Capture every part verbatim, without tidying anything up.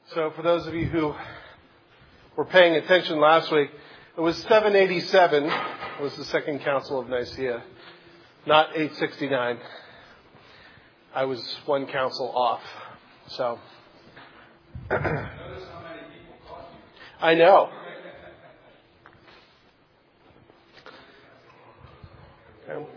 So for those of you who were paying attention last week, it was seven eighty-seven was the Second Council of Nicaea, not eight sixty-nine. I was one council off. So I know. Okay.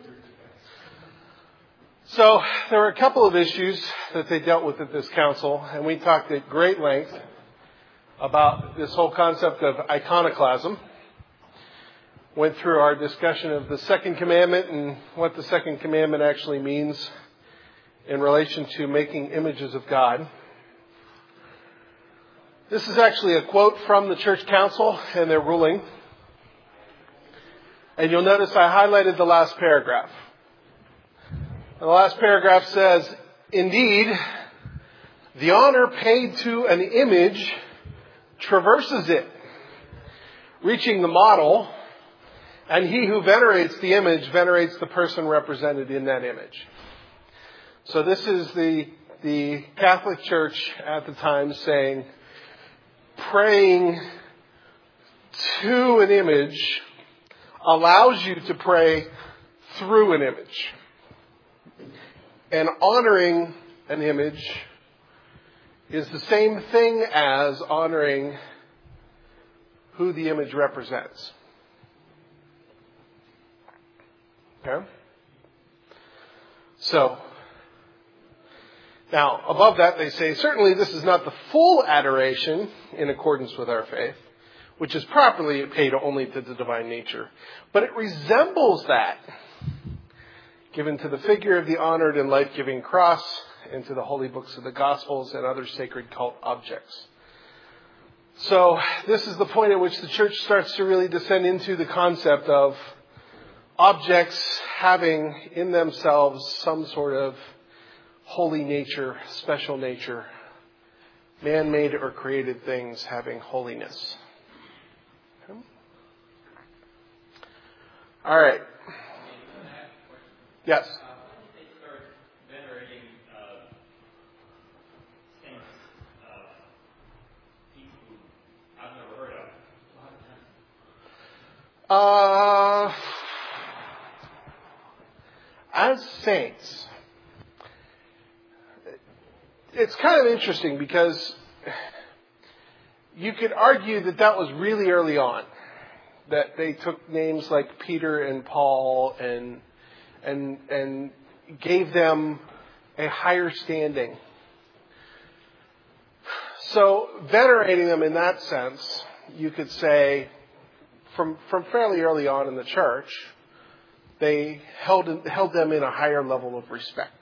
So there were a couple of issues that they dealt with at this council, and we talked at great length about this whole concept of iconoclasm. Went through our discussion of the second commandment and what the second commandment actually means in relation to making images of God. This is actually a quote from the church council and their ruling. And you'll notice I highlighted the last paragraph. The last paragraph says, "Indeed, the honor paid to an image traverses it, reaching the model, and he who venerates the image venerates the person represented in that image." So this is the, the Catholic Church at the time saying, praying to an image allows you to pray through an image. And honoring an image is the same thing as honoring who the image represents. Okay? So, now, above that they say, certainly this is not the full adoration in accordance with our faith, which is properly paid only to the divine nature. But it resembles that, given to the figure of the honored and life-giving cross, and to the holy books of the Gospels and other sacred cult objects. So this is the point at which the church starts to really descend into the concept of objects having in themselves some sort of holy nature, special nature, man-made or created things having holiness. Okay. All right. Yes. Uh, when did they start venerating uh, saints, uh, people who I've never heard of? Uh, as saints, it's kind of interesting because you could argue that that was really early on, that they took names like Peter and Paul and and and gave them a higher standing. So venerating them in that sense, you could say, from from fairly early on in the church, they held held them in a higher level of respect.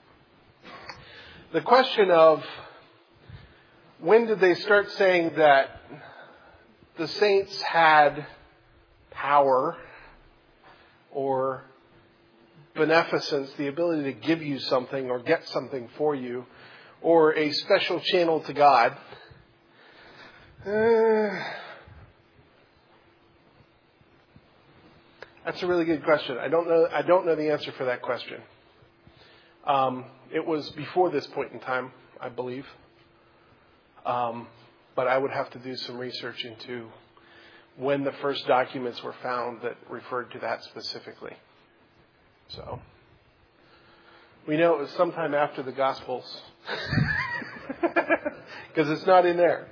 The question of when did they start saying that the saints had power or beneficence, the ability to give you something or get something for you, or a special channel to God. Uh, that's a really good question. I don't know. I don't know the answer for that question. Um, it was before this point in time, I believe, um, but I would have to do some research into when the first documents were found that referred to that specifically. So, we know it was sometime after the Gospels, because it's not in there.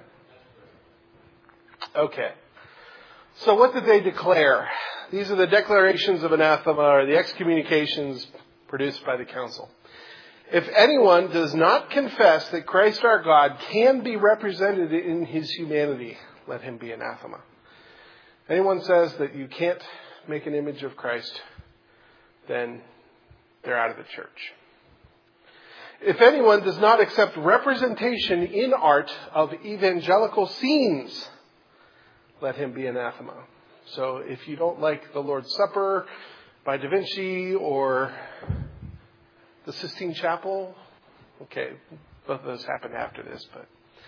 Okay. So what did they declare? These are the declarations of anathema, or the excommunications produced by the council. If anyone does not confess that Christ our God can be represented in his humanity, let him be anathema. Anyone says that you can't make an image of Christ, then they're out of the church. If anyone does not accept representation in art of evangelical scenes, let him be anathema. So if you don't like the Lord's Supper by Da Vinci or the Sistine Chapel, okay, both of those happened after this, but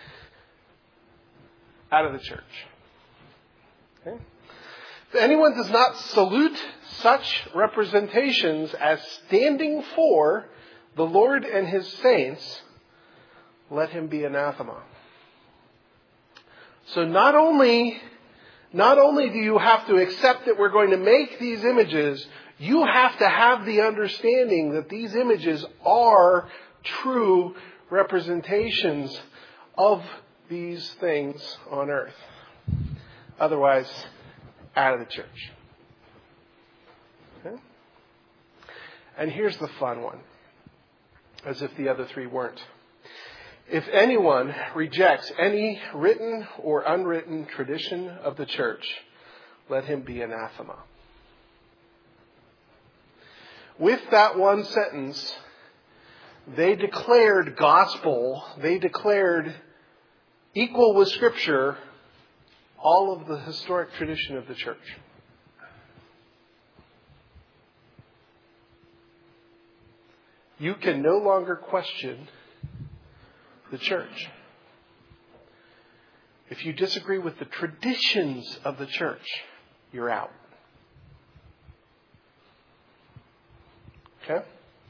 out of the church. Okay? If anyone does not salute such representations as standing for the Lord and his saints, let him be anathema. So not only, not only do you have to accept that we're going to make these images, you have to have the understanding that these images are true representations of these things on earth. Otherwise, out of the church. Okay? And here's the fun one, as if the other three weren't. If anyone rejects any written or unwritten tradition of the church, let him be anathema. With that one sentence, they declared gospel, they declared equal with Scripture all of the historic tradition of the church. You can no longer question the church. If you disagree with the traditions of the church, you're out. Okay?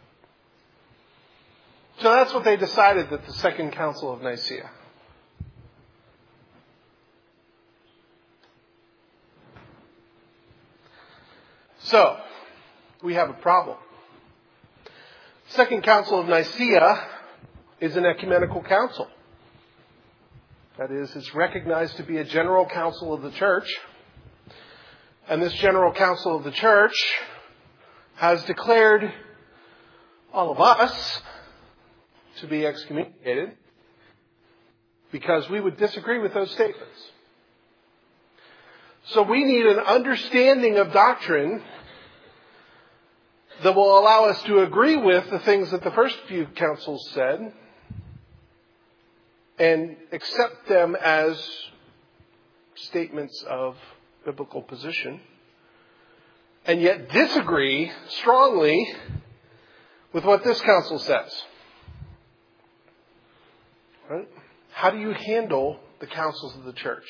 So that's what they decided at the Second Council of Nicaea. So, we have a problem. Second Council of Nicaea is an ecumenical council. That is, it's recognized to be a general council of the church. And this general council of the church has declared all of us to be excommunicated because we would disagree with those statements. So we need an understanding of doctrine that will allow us to agree with the things that the first few councils said and accept them as statements of biblical position, and yet disagree strongly with what this council says. Right? How do you handle the councils of the church?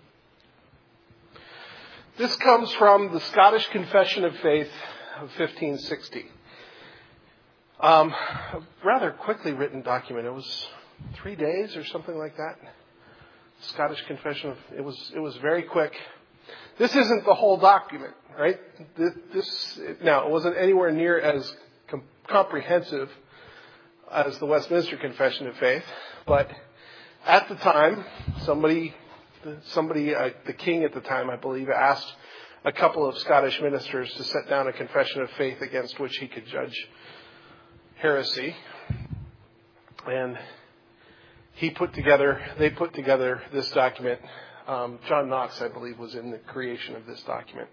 This comes from the Scottish Confession of Faith of fifteen sixty. Um, a rather quickly written document. It was three days or something like that. Scottish Confession of, it was, it was very quick. This isn't the whole document, right? This, this now, it wasn't anywhere near as com- comprehensive as the Westminster Confession of Faith, but at the time, somebody, somebody, uh, the king at the time, I believe, asked a couple of Scottish ministers to set down a confession of faith against which he could judge heresy. And he put together, they put together this document. Um, John Knox, I believe, was in the creation of this document.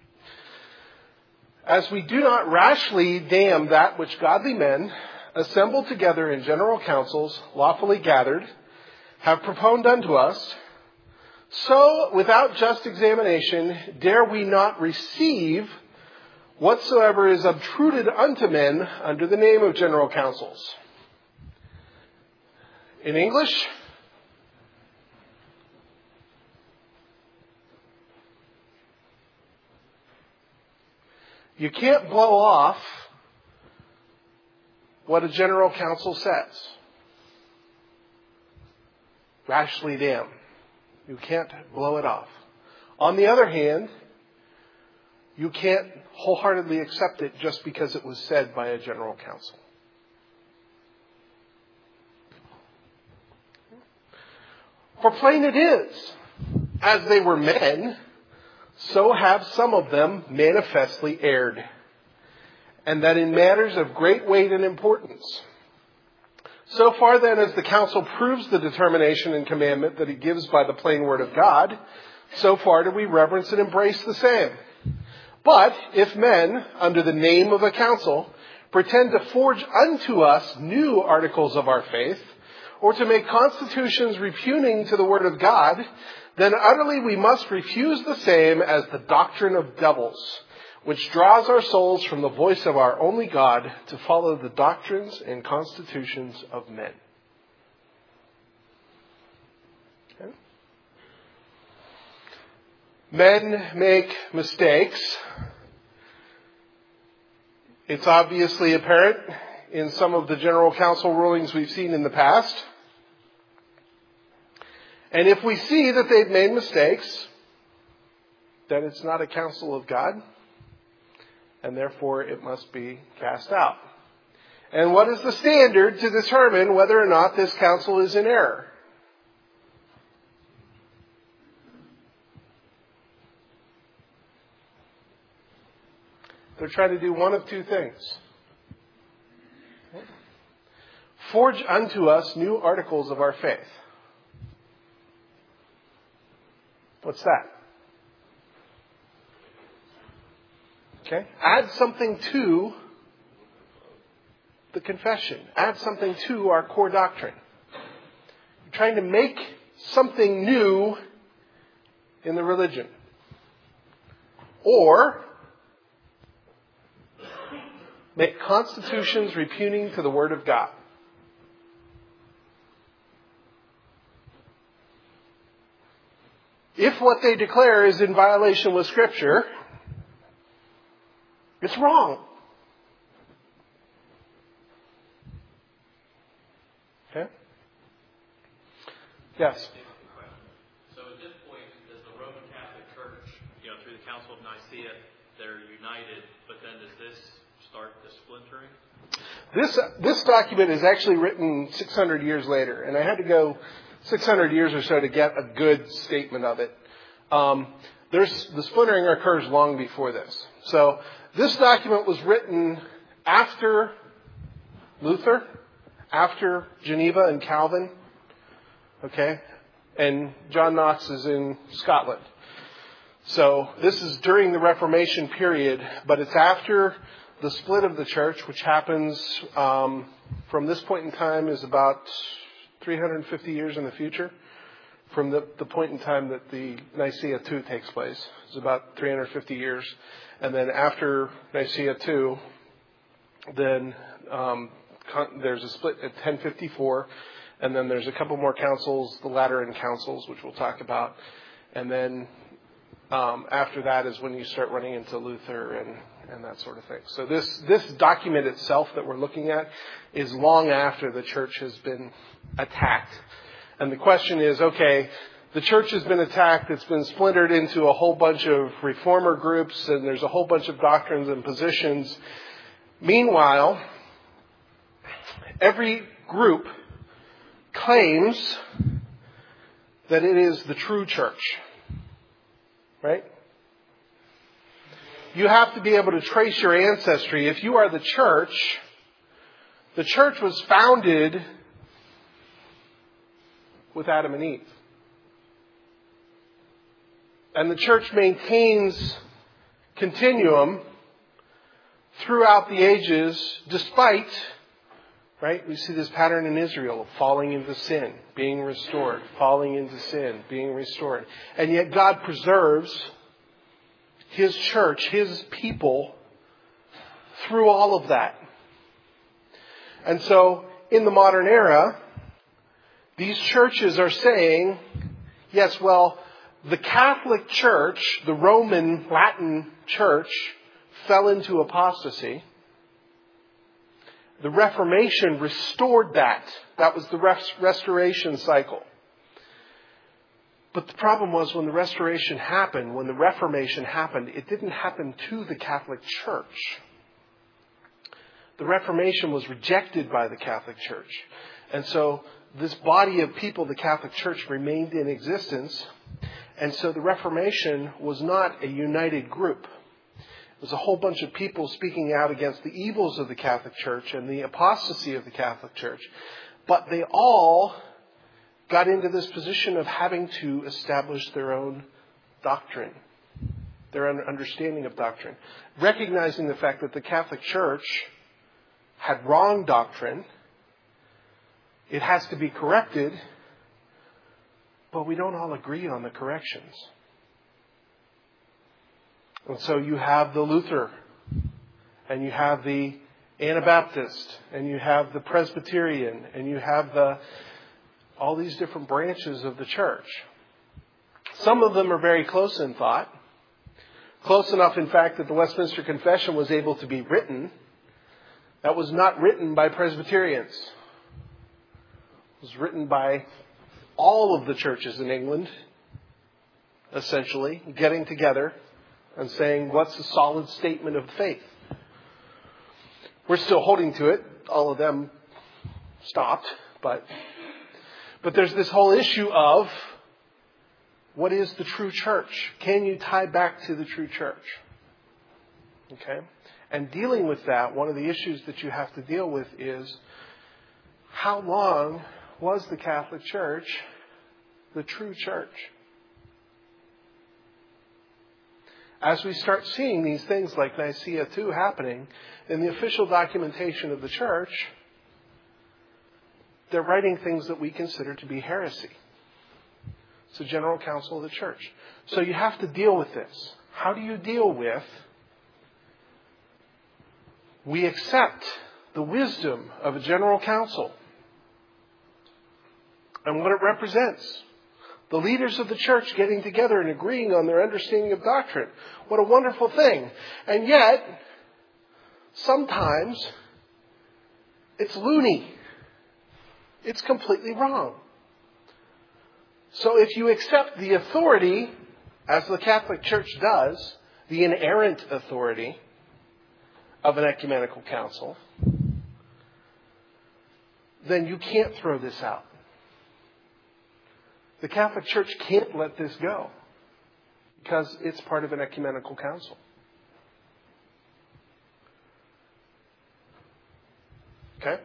As we do not rashly damn that which godly men, assembled together in general councils, lawfully gathered, have proponed unto us, so without just examination dare we not receive whatsoever is obtruded unto men under the name of general councils. In English, you can't blow off what a general council says. Rashly damn. You can't blow it off. On the other hand, you can't wholeheartedly accept it just because it was said by a general council. For plain it is, as they were men, so have some of them manifestly erred, and that in matters of great weight and importance. So far then as the council proves the determination and commandment that it gives by the plain word of God, so far do we reverence and embrace the same. But if men, under the name of a council, pretend to forge unto us new articles of our faith, or to make constitutions repugning to the word of God, then utterly we must refuse the same as the doctrine of devils, which draws our souls from the voice of our only God to follow the doctrines and constitutions of men. Okay. Men make mistakes. It's obviously apparent in some of the general council rulings we've seen in the past. And if we see that they've made mistakes, then it's not a counsel of God, and therefore it must be cast out. And what is the standard to determine whether or not this counsel is in error? They're trying to do one of two things. Forge unto us new articles of our faith. What's that? Okay. Add something to the confession. Add something to our core doctrine. You're trying to make something new in the religion. Or make constitutions repugning to the Word of God. If what they declare is in violation with Scripture, it's wrong. Okay? Yes? So at this point, does the Roman Catholic Church, you know, through the Council of Nicaea, they're united, but then does this start the splintering? This this document is actually written six hundred years later, and I had to go six hundred years or so to get a good statement of it. Um, there's the splintering occurs long before this. So this document was written after Luther, after Geneva and Calvin, okay, and John Knox is in Scotland. So this is during the Reformation period, but it's after the split of the church, which happens um, from this point in time is about three hundred fifty years in the future. From the, the point in time that the Nicaea two takes place. It's about three hundred fifty years. And then after Nicaea two, then um, con- there's a split at ten fifty-four. And then there's a couple more councils, the Lateran councils, which we'll talk about. And then um, after that is when you start running into Luther and, and that sort of thing. So this, this document itself that we're looking at is long after the church has been attacked. And the question is, okay, the church has been attacked. It's been splintered into a whole bunch of reformer groups, and there's a whole bunch of doctrines and positions. Meanwhile, every group claims that it is the true church. Right? You have to be able to trace your ancestry. If you are the church, the church was founded with Adam and Eve. And the church maintains continuum throughout the ages, despite, right, we see this pattern in Israel of falling into sin, being restored, falling into sin, being restored. And yet God preserves His church, His people, through all of that. And so, in the modern era, these churches are saying, yes, well, the Catholic Church, the Roman Latin Church, fell into apostasy. The Reformation restored that. That was the res- restoration cycle. But the problem was when the Restoration happened, when the Reformation happened, it didn't happen to the Catholic Church. The Reformation was rejected by the Catholic Church. And so this body of people, the Catholic Church, remained in existence. And so the Reformation was not a united group. It was a whole bunch of people speaking out against the evils of the Catholic Church and the apostasy of the Catholic Church. But they all got into this position of having to establish their own doctrine, their own understanding of doctrine, recognizing the fact that the Catholic Church had wrong doctrine. It has to be corrected, but we don't all agree on the corrections. And so you have the Luther, and you have the Anabaptist, and you have the Presbyterian, and you have the all these different branches of the church. Some of them are very close in thought. Close enough, in fact, that the Westminster Confession was able to be written. That was not written by Presbyterians. It was written by all of the churches in England, essentially, getting together and saying, what's a solid statement of faith? We're still holding to it. All of them stopped. But, but there's this whole issue of, what is the true church? Can you tie back to the true church? Okay? And dealing with that, one of the issues that you have to deal with is, how long was the Catholic Church the true church? As we start seeing these things like Nicaea two happening in the official documentation of the church, they're writing things that we consider to be heresy. It's the General Council of the Church. So you have to deal with this. How do you deal with, we accept the wisdom of a General Council and what it represents? The leaders of the church getting together and agreeing on their understanding of doctrine. What a wonderful thing. And yet, sometimes, it's loony. It's completely wrong. So if you accept the authority, as the Catholic Church does, the inerrant authority of an ecumenical council, then you can't throw this out. The Catholic Church can't let this go because it's part of an ecumenical council. Okay?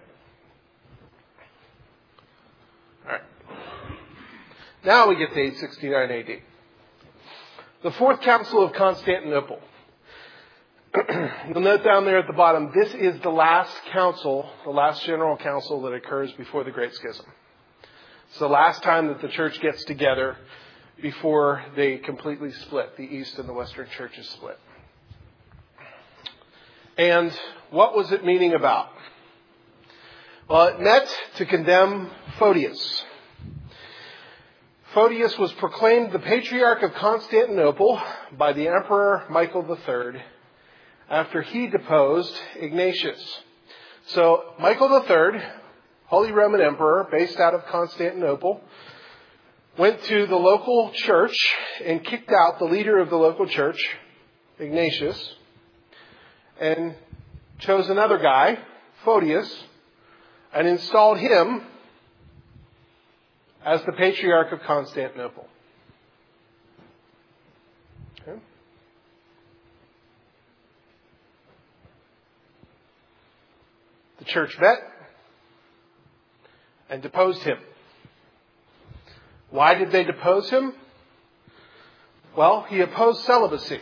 All right. Now we get to eight sixty-nine A D. The Fourth Council of Constantinople. You'll note down there at the bottom, this is the last council, the last general council that occurs before the Great Schism. It's the last time that the church gets together before they completely split. The East and the Western churches split. And what was it meeting about? Well, it met to condemn Photius. Photius was proclaimed the Patriarch of Constantinople by the Emperor Michael the Third after he deposed Ignatius. So Michael the Third, Holy Roman Emperor, based out of Constantinople, went to the local church and kicked out the leader of the local church, Ignatius, and chose another guy, Photius, and installed him as the Patriarch of Constantinople. Okay. The church met and deposed him. Why did they depose him? Well, he opposed celibacy.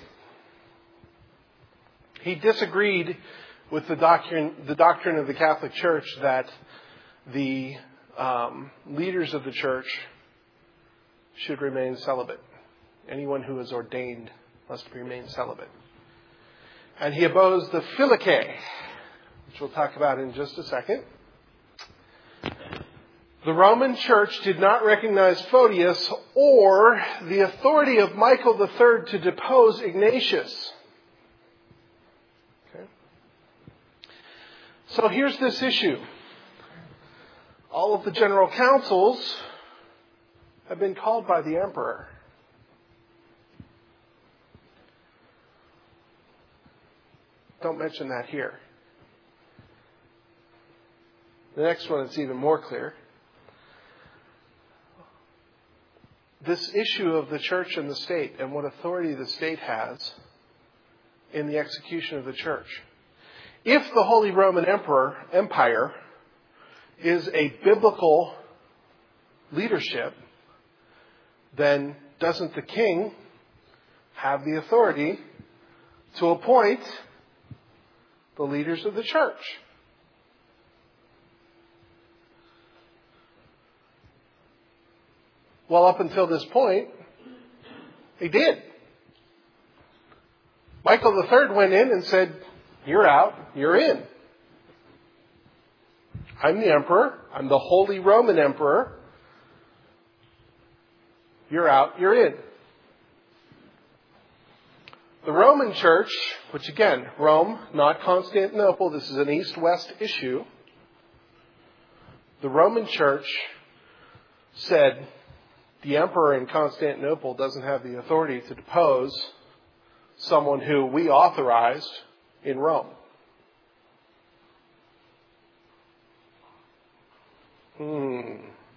He disagreed with the doctrine, the doctrine of the Catholic Church that the um, leaders of the church should remain celibate. Anyone who is ordained must remain celibate. And he opposed the Filioque, which we'll talk about in just a second. The Roman Church did not recognize Photius or the authority of Michael the Third to depose Ignatius. Okay. So here's this issue. All of the general councils have been called by the emperor. Don't mention that here. The next one is even more clear. This issue of the church and the state and what authority the state has in the execution of the church. If the Holy Roman Emperor Empire is a biblical leadership, then doesn't the king have the authority to appoint the leaders of the church? Well, up until this point, he did. Michael the Third went in and said, "You're out, you're in. I'm the emperor. I'm the Holy Roman Emperor. You're out, you're in." The Roman Church, which again, Rome, not Constantinople, this is an east-west issue. The Roman Church said, the emperor in Constantinople doesn't have the authority to depose someone who we authorized in Rome. Hmm.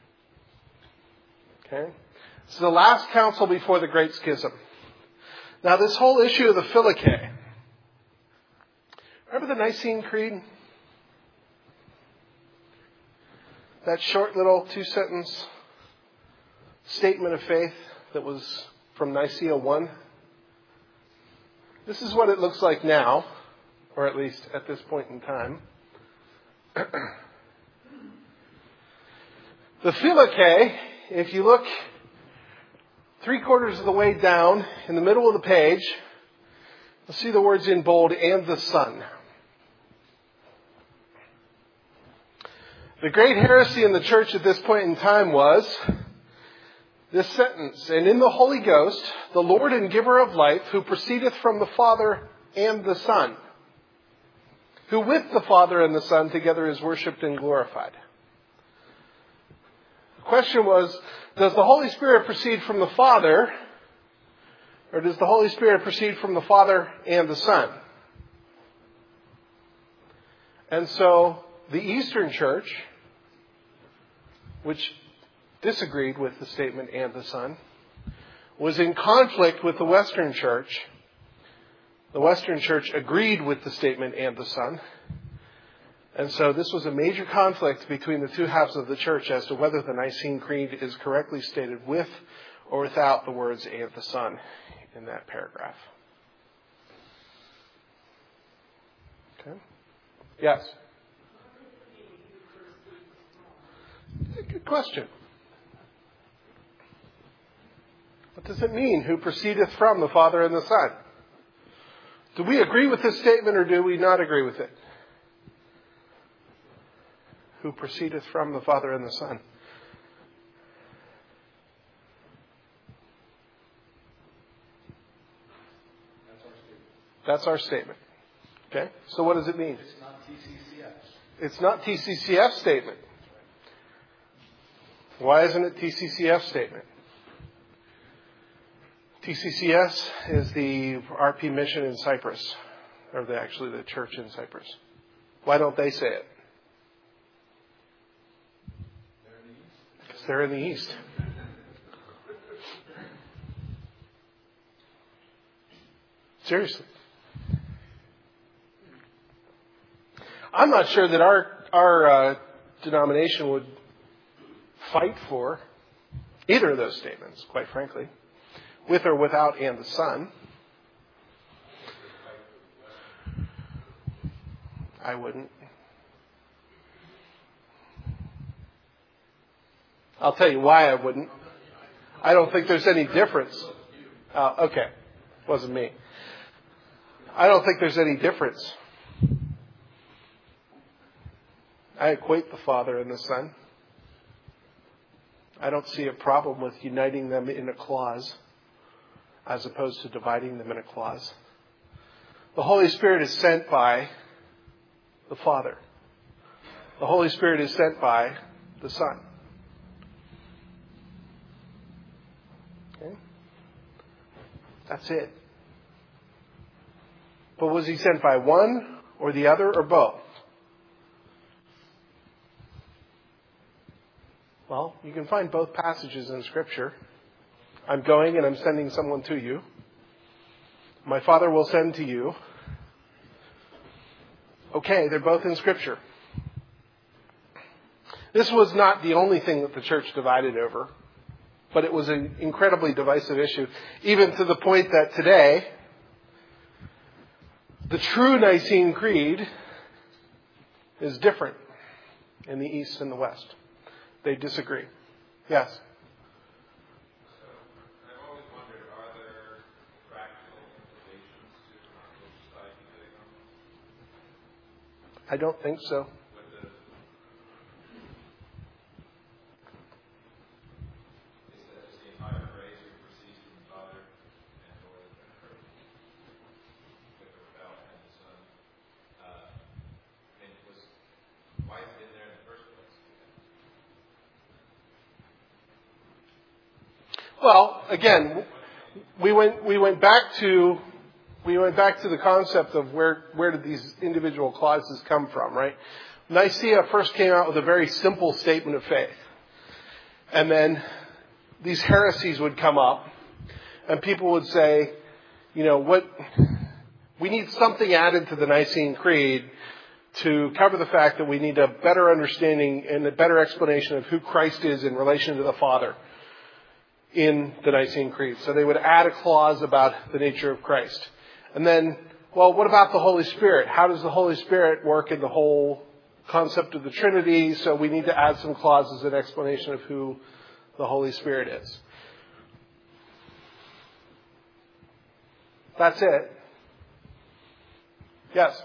Okay. This is the last council before the Great Schism. Now, this whole issue of the Philike. Remember the Nicene Creed? That short little two-sentence statement of faith that was from Nicaea one. This is what it looks like now, or at least at this point in time. The Philike, if you look three quarters of the way down in the middle of the page, you'll see the words in bold, and the Son. The great heresy in the church at this point in time was this sentence, and in the Holy Ghost, the Lord and giver of life, who proceedeth from the Father and the Son, who with the Father and the Son together is worshipped and glorified. The question was, does the Holy Spirit proceed from the Father, or does the Holy Spirit proceed from the Father and the Son? And so the Eastern Church, which disagreed with the statement and the Son, was in conflict with the Western Church. The Western Church agreed with the statement and the Son. And so this was a major conflict between the two halves of the church as to whether the Nicene Creed is correctly stated with or without the words and the Son in that paragraph. Okay. Yes? Good question. What does it mean, who proceedeth from the Father and the Son? Do we agree with this statement or do we not agree with it? Who proceedeth from the Father and the Son? That's our statement. That's our statement. Okay? So what does it mean? It's not T C C F. It's not T C C F statement. Why isn't it T C C F statement? T C C S is the R P mission in Cyprus, or the, actually the church in Cyprus. Why don't they say it? Because they're in the East. Seriously. I'm not sure that our our uh, denomination would fight for either of those statements, quite frankly, with or without and the Son. I wouldn't. I'll tell you why I wouldn't. I don't think there's any difference. Uh, okay. Wasn't me. I don't think there's any difference. I equate the Father and the Son. I don't see a problem with uniting them in a clause as opposed to dividing them in a clause. The Holy Spirit is sent by the Father. The Holy Spirit is sent by the Son. Okay? That's it. But was he sent by one or the other or both? Well, you can find both passages in Scripture. I'm going and I'm sending someone to you. My Father will send to you. Okay, they're both in Scripture. This was not the only thing that the church divided over, but it was an incredibly divisive issue, even to the point that today, the true Nicene Creed is different in the East and the West. They disagree. Yes? So, I've always wondered, are there practical implications to the society today? I don't think so. With the, is, the, is the entire phrase who proceeds from the Father and or with or without and the Son? Uh, I mean, was, why is it in there in the first place? Well, again, we went we went back to we went back to the concept of where where did these individual clauses come from, right? Nicaea first came out with a very simple statement of faith. And then these heresies would come up and people would say, you know, what we need something added to the Nicene Creed to cover the fact that we need a better understanding and a better explanation of who Christ is in relation to the Father in the Nicene Creed. So they would add a clause about the nature of Christ. And then, well, what about the Holy Spirit? How does the Holy Spirit work in the whole concept of the Trinity? So we need to add some clauses in explanation of who the Holy Spirit is. That's it. Yes?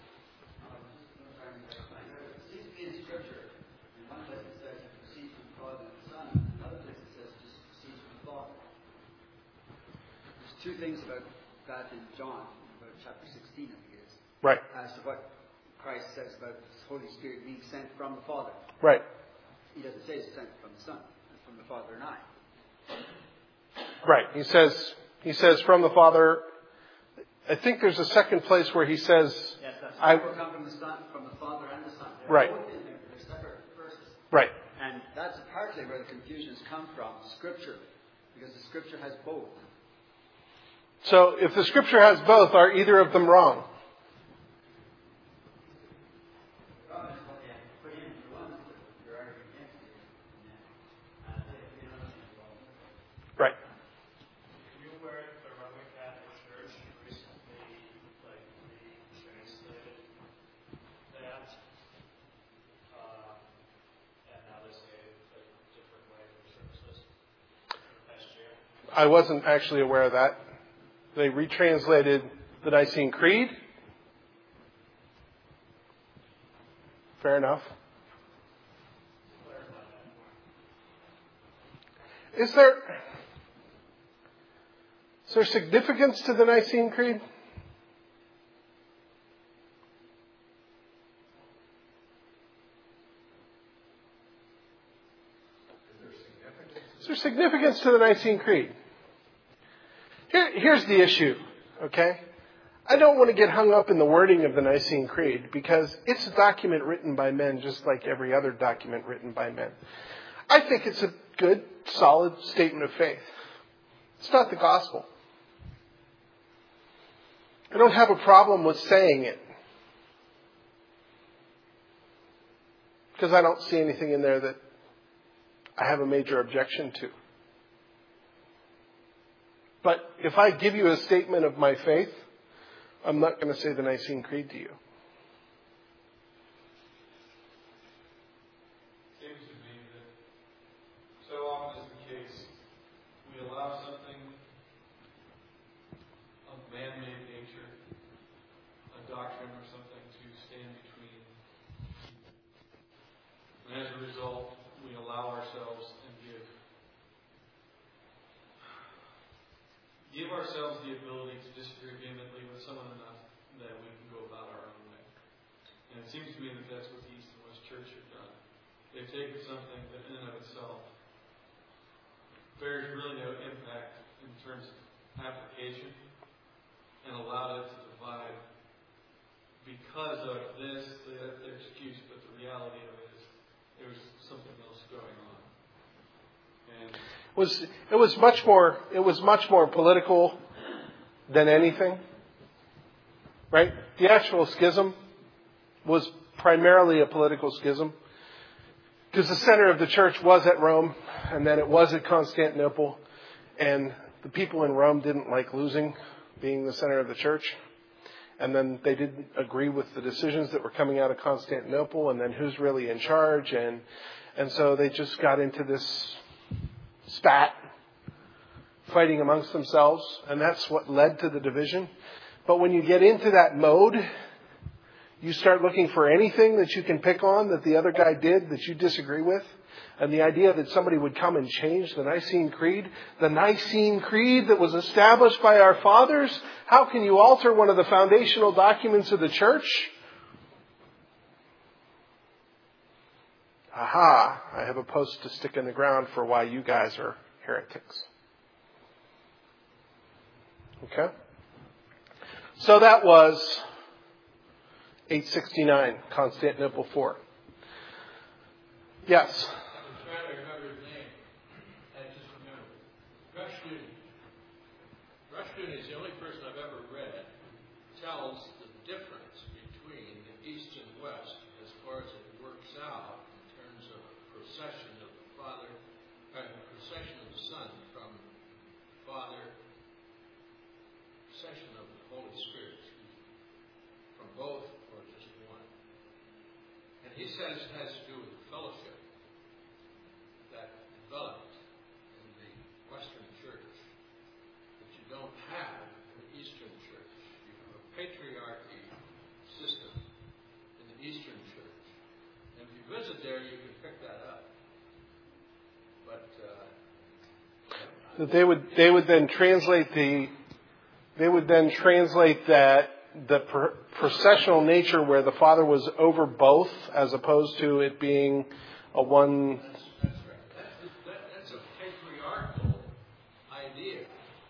Two things about that in John, about chapter sixteen, I think it is. Right. As to what Christ says about the Holy Spirit being sent from the Father. Right. He doesn't say it's sent from the Son, it's from the Father and I. Right. He says, he says from the Father. I think there's a second place where he says, yes, that's I will come from the Son, from the Father and the Son. They're right. both in there, they're separate verses. Right. And that's partly where the confusion has come from, scripturally, because the Scripture has both. So if the Scripture has both, are either of them wrong? Right. Are you aware that the Roman Catholic Church recently, like, retranslated that? Uh, and now they say a different way of services last year? I wasn't actually aware of that. They retranslated the Nicene Creed. Fair enough. Is there, is there significance to the Nicene Creed? Is there significance to the Nicene Creed? Here, here's the issue, okay? I don't want to get hung up in the wording of the Nicene Creed because it's a document written by men just like every other document written by men. I think it's a good, solid statement of faith. It's not the gospel. I don't have a problem with saying it because I don't see anything in there that I have a major objection to. But if I give you a statement of my faith, I'm not going to say the Nicene Creed to you. Seems to me that so often is the case, we allow something of man-made nature, a doctrine or something, to stand between. And as a result, we allow ourselves and give give ourselves the ability to disagree vehemently with someone enough that we can go about our own way. And it seems to me that that's what the East and West Church have done. They've taken something that in and of itself bears really no impact in terms of application and allowed it to divide because of this, the, the excuse, but the reality of it is there was something else going on. And It was it was much more it was much more political than anything. Right? The actual schism was primarily a political schism. Because the center of the church was at Rome, and then it was at Constantinople, and the people in Rome didn't like losing being the center of the church. And then they didn't agree with the decisions that were coming out of Constantinople, and then who's really in charge, and and so they just got into this spat, fighting amongst themselves, and that's what led to the division. But when you get into that mode, you start looking for anything that you can pick on that the other guy did that you disagree with. And the idea that somebody would come and change the Nicene Creed, the Nicene Creed that was established by our fathers, how can you alter one of the foundational documents of the church? Aha, I have a post to stick in the ground for why you guys are heretics. So that was eight sixty-nine, Constantinople four. Yes? I was trying to remember his name. I just remembered. Rushdun. Rushdun is the only person I've ever read tells the difference between the East and West as far as it works out in terms of procession of the Father, uh, procession of the Son from Father, procession of the Holy Spirit, excuse me, from both or just one. And he says it has to do with the fellowship that developed in the Western Church that you don't have in the Eastern Church. You have a patriarchy system in the Eastern Church. And if you visit there, you can pick that up. But uh, They would they would then translate the they would then translate that the per, processional nature where the Father was over both, as opposed to it being a one. that's, that's right. That's, that, that's a patriarchal idea.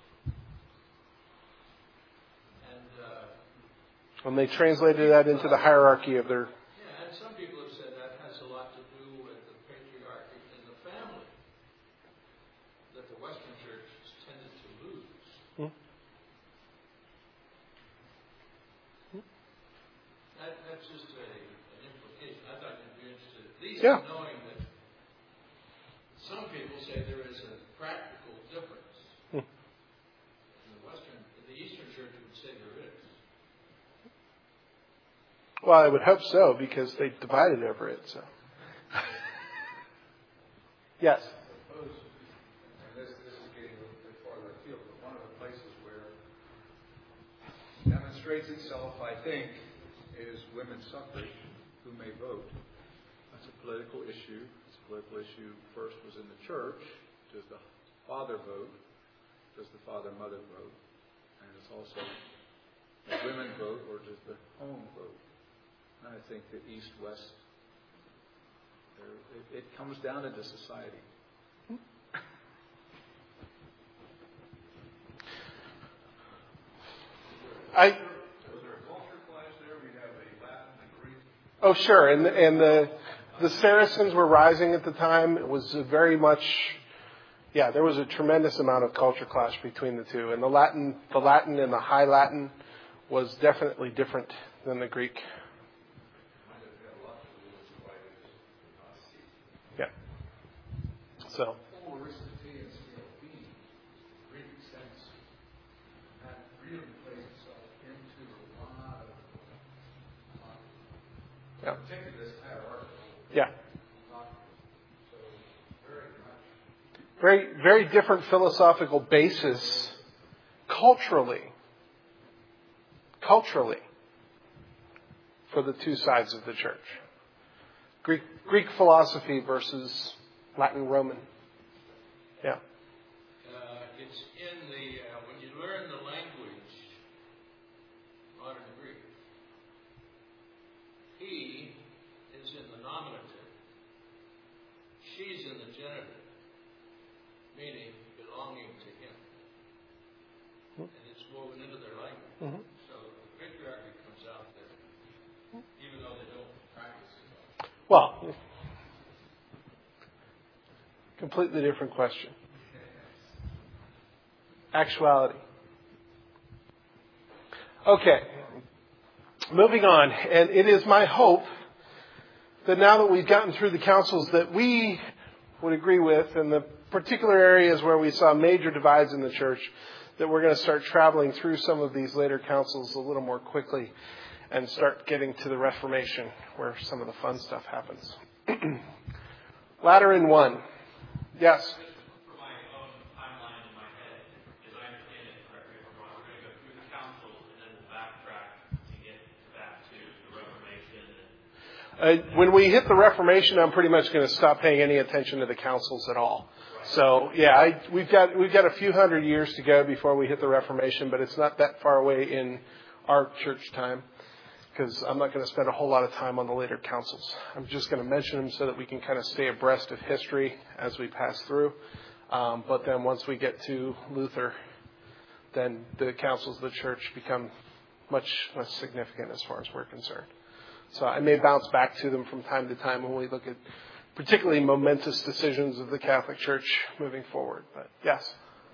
And uh, And they translated that into the hierarchy of their. yeah, and some people have said that has a lot to do with the patriarchy in the family that the Western Church has tended to lose. Hmm? That, that's just a, an implication. I thought you'd be interested, at least Yeah. in knowing that some people say there is a practical difference. Hmm. In the Western, in the Eastern Church would say there is. Well, I would hope so, because they divided over it. So. Yes. Suppose, and this, this is getting a little bit farther afield, but one of the places where it demonstrates itself, I think, is women's suffrage, who may vote. That's a political issue. It's a political issue first was in the church. Does the father vote? Does the father-mother vote? And it's also, does women vote or does the home vote? And I think that East-West, it, it comes down into society. I. Was there a culture clash there? We have a Latin and Greek. Oh, sure, and and the the Saracens were rising at the time. It was very much, yeah, there was a tremendous amount of culture clash between the two, and the Latin, the Latin and the High Latin was definitely different than the Greek. Yeah. So. Whole Aristotelian scale of being, Greek sense, that really plays itself into a lot of, uh, Yeah. particularly this hierarchical Yeah. doctrine. So very much. Very, very different philosophical basis culturally. Culturally. For the two sides of the church. Greek, Greek philosophy versus Latin Roman. Yeah. Uh, it's in the, uh, when you learn the language, modern Greek, he is in the nominative. She's in the genitive, meaning belonging to him. Hmm. And it's woven into their language. Mm-hmm. So the patriarchy comes out there, even though they don't practice it. Well, completely different question. Actuality. Okay. Moving on. And it is my hope that now that we've gotten through the councils that we would agree with, and the particular areas where we saw major divides in the church, that we're going to start traveling through some of these later councils a little more quickly and start getting to the Reformation, where some of the fun stuff happens. Lateran one. Yes? For my own timeline in my head, as I understand it, correct me if I'm wrong, we're going to go through the councils and then we'll backtrack to get back to the Reformation. And Uh, when we hit the Reformation, I'm pretty much going to stop paying any attention to the councils at all. So, yeah, I, we've got we've got a few hundred years to go before we hit the Reformation, but it's not that far away in our church time, because I'm not going to spend a whole lot of time on the later councils. I'm just going to mention them so that we can kind of stay abreast of history as we pass through. Um, but then once we get to Luther, then the councils of the church become much, much significant as far as we're concerned. So I may bounce back to them from time to time when we look at particularly momentous decisions of the Catholic Church moving forward. But yes.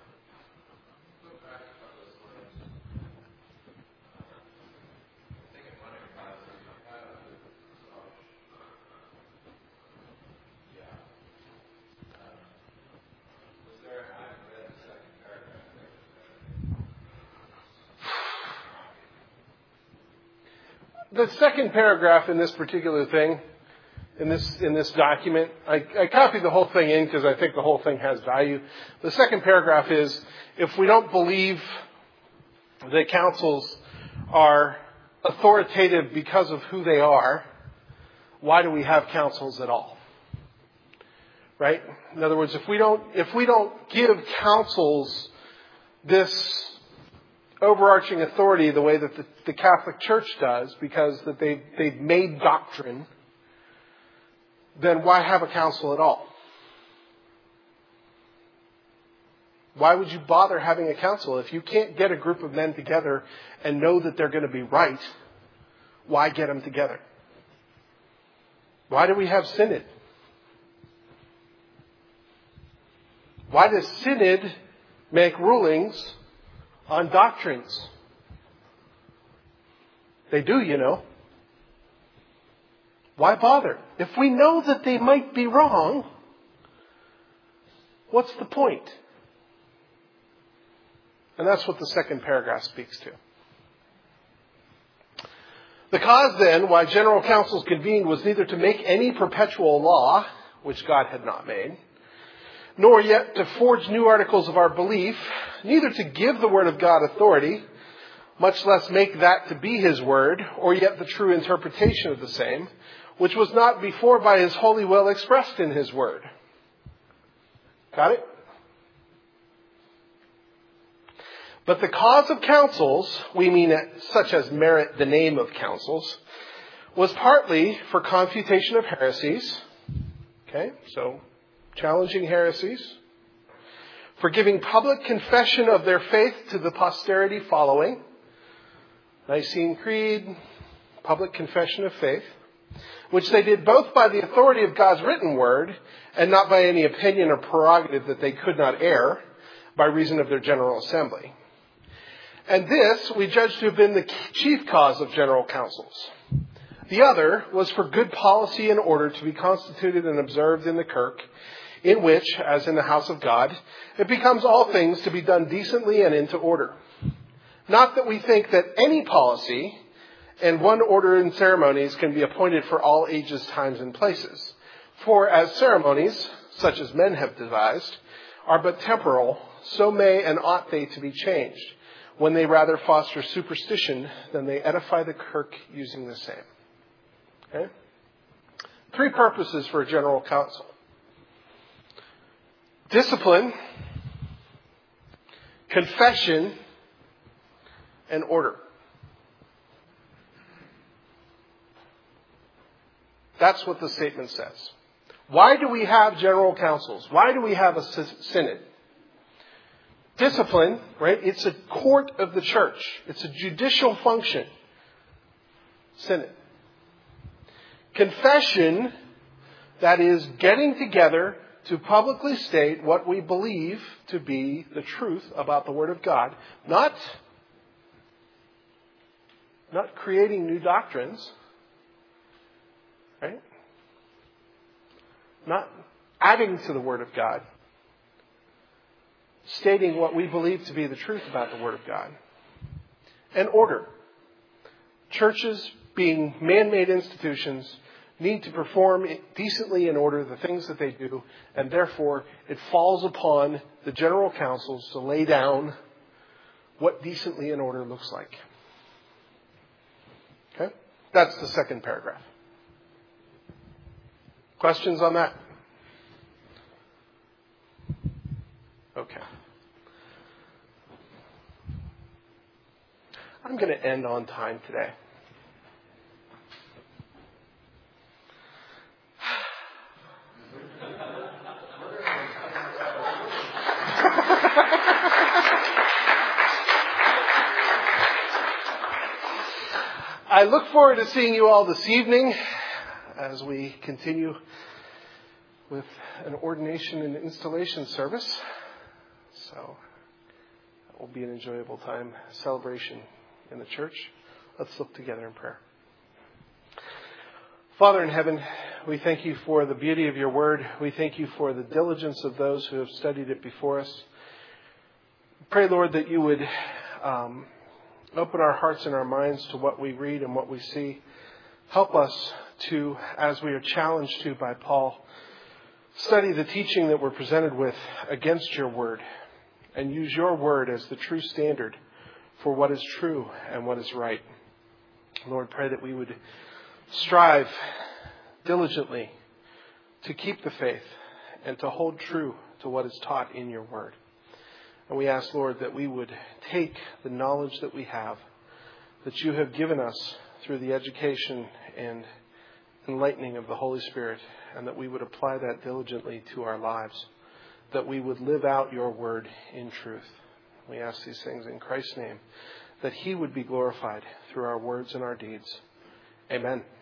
The second paragraph in this particular thing, in this in this document, I, I copied the whole thing in because I think the whole thing has value. The second paragraph is, if we don't believe that councils are authoritative because of who they are, why do we have councils at all? Right? In other words, if we don't if we don't give councils this overarching authority the way that the, the Catholic Church does, because that they they've made doctrine, then why have a council at all? Why would you bother having a council? If you can't get a group of men together and know that they're going to be right, why get them together? Why do we have synod? Why does synod make rulings on doctrines? They do, you know. Why bother? If we know that they might be wrong, what's the point? And that's what the second paragraph speaks to. The cause then why general councils convened was neither to make any perpetual law, which God had not made, nor yet to forge new articles of our belief, neither to give the word of God authority, much less make that to be his word, or yet the true interpretation of the same, which was not before by his holy will expressed in his word. Got it? But the cause of councils, we mean such as merit the name of councils, was partly for confutation of heresies. Okay, so challenging heresies, for giving public confession of their faith to the posterity following. Nicene Creed, public confession of faith, which they did both by the authority of God's written word and not by any opinion or prerogative that they could not err by reason of their general assembly. And this we judge to have been the chief cause of general councils. The other was for good policy and order to be constituted and observed in the kirk, in which, as in the house of God, it becomes all things to be done decently and into order. Not that we think that any policy and one order in ceremonies can be appointed for all ages, times, and places. For as ceremonies, such as men have devised, are but temporal, so may and ought they to be changed, when they rather foster superstition than they edify the kirk using the same. Okay? Three purposes for a general council: discipline, confession, and order. That's what the statement says. Why do we have general councils? Why do we have a synod? Discipline, right? It's a court of the church. It's a judicial function. Synod. Confession, that is getting together to publicly state what we believe to be the truth about the Word of God. Not, not creating new doctrines. Right? Not adding to the Word of God. Stating what we believe to be the truth about the Word of God. And order. Churches, being man-made institutions, need to perform decently in order the things that they do, and therefore it falls upon the general councils to lay down what decently in order looks like. Okay? That's the second paragraph. Questions on that? Okay. I'm going to end on time today. I look forward to seeing you all this evening as we continue with an ordination and installation service. So it will be an enjoyable time, celebration in the church. Let's look together in prayer. Father in heaven, we thank you for the beauty of your word. We thank you for the diligence of those who have studied it before us. Pray, Lord, that you would um, open our hearts and our minds to what we read and what we see. Help us to, as we are challenged to by Paul, study the teaching that we're presented with against your word and use your word as the true standard for what is true and what is right. Lord, pray that we would strive diligently to keep the faith and to hold true to what is taught in your word. And we ask, Lord, that we would take the knowledge that we have, that you have given us through the education and enlightening of the Holy Spirit, and that we would apply that diligently to our lives, that we would live out your word in truth. We ask these things in Christ's name, that he would be glorified through our words and our deeds. Amen.